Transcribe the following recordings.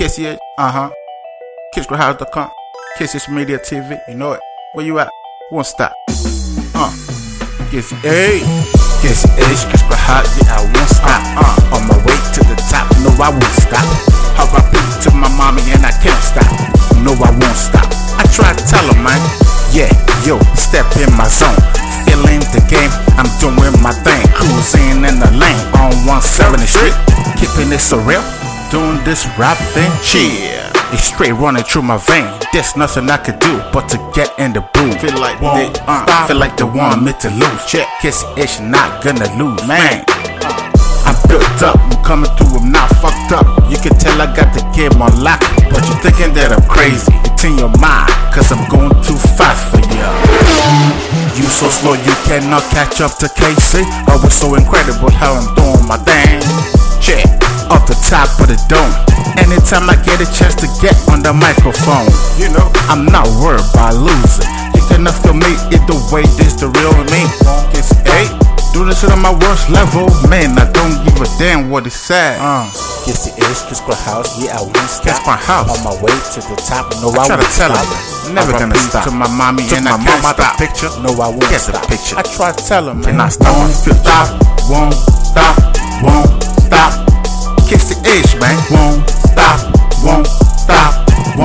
KCH, KidsGrowhouse.com, KCH Media TV, you know it. Where you at? Won't stop. KCH, KidsGrowhouse, yeah, I won't stop. On my way to the top, no, I won't stop. How I beat to my mommy and I can't stop. No, I won't stop. I try to tell her, man. Yeah, yo, step in my zone. Feeling the game, I'm doing my thing. Cruising in the lane on 170th Street. Keeping it surreal, doing this rap thing. Yeah, it's straight running through my vein. There's nothing I could do but to get in the booth. Feel like they want me to lose. Check, KCH not gonna lose, man. I'm built up, I'm coming through, I'm not fucked up. You can tell I got the game on lock, but you thinking that I'm crazy. It's in your mind, cause I'm going too fast for you. You so slow you cannot catch up to KC. Oh, it's so incredible how I'm doing my thing. Check, off the top of the dome. Anytime I get a chance to get on the microphone, you know, I'm not worried about losing. You cannot feel me either way, this the real me. Do this shit on my worst level, man, I don't give a damn what it said. KCH, KidsGrowhouse, yeah, I won't stop. KidsGrowhouse. On my way to the top, no, I try to won't tell stop. her, never gonna stop. To my mommy Took and my I can't mama stop. the picture, No, I won't get stop. the picture. I try to tell her, man. Cannot stop, won't stop. KCH, man, won't stop.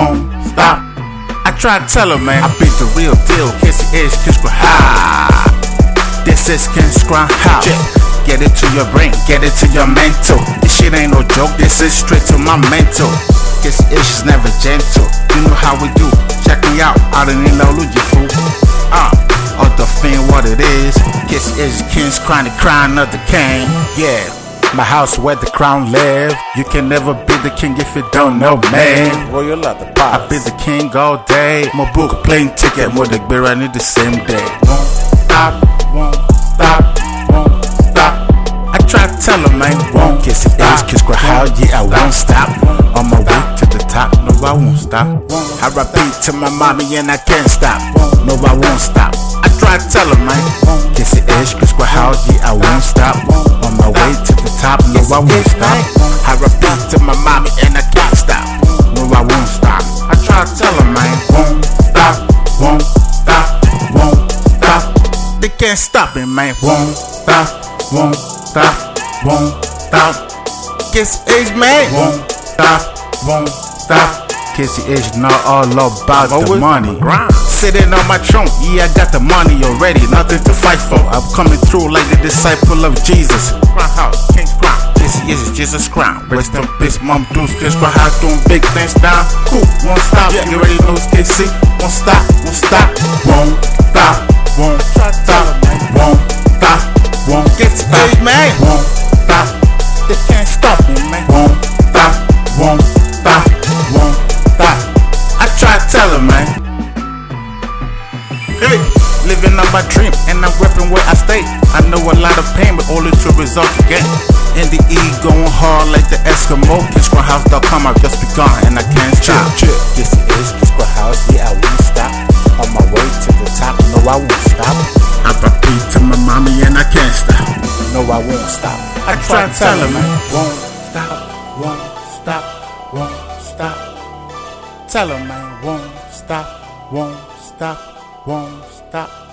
I try to tell her, man, I be the real deal. KCH, KidsGrowhouse. This is KidsGrowhouse. Get it to your brain, get it to your mental. This shit ain't no joke, this is straight to my mental. KCH is never gentle, you know how we do. Check me out in Luigi, fool. All the thing what it is. KCH King's crying of the king. Yeah, my house where the crown live. You can never be the king if you don't know, man. Royal of the I be the king all day. My book plane ticket, more the beer I need the same day. Won't stop. I try to tell her, man, won't KCH, KidsGrowhouse, yeah, I won't stop. On my way to the top, no, I won't stop. I repeat to my mommy and I can't stop. No, I won't stop. I try to tell her, man, KCH, KidsGrowhouse, yeah, I won't stop. On my way to the top, no, I won't stop. I repeat to my mommy and I can't stop. No, I won't stop. I try to tell her, man, won't stop. They can't stop it, man, won't stop. KCH, man, won't stop. KCH not all about the money. Sitting on my throne, yeah, I got the money already, nothing to fight for. I'm coming through like the disciple of Jesus. KidsGrowhouse, King's Crown. KCH is Jesus' crown. Rest in peace, Mom Deuce. KidsGrowhouse doing big things down. Cool, won't stop. You already know it's KC. Won't stop. KCH, man, won't stop. They can't stop me, man. Won't stop. I try to tell her, man. Hey, living on my dream, and I'm repping where I stay. I know a lot of pain, but only to results again. In the E, going hard like the Eskimo. KidsGrowhouse.com, I've just begun, and I can't stop. KCH, KidsGrowhouse, yeah, I won't stop. On my way to the top, no, I won't stop. I repeat to my mommy and I can't stop. No, I won't stop. I try to tell her, man, won't stop. tell her, man, won't stop.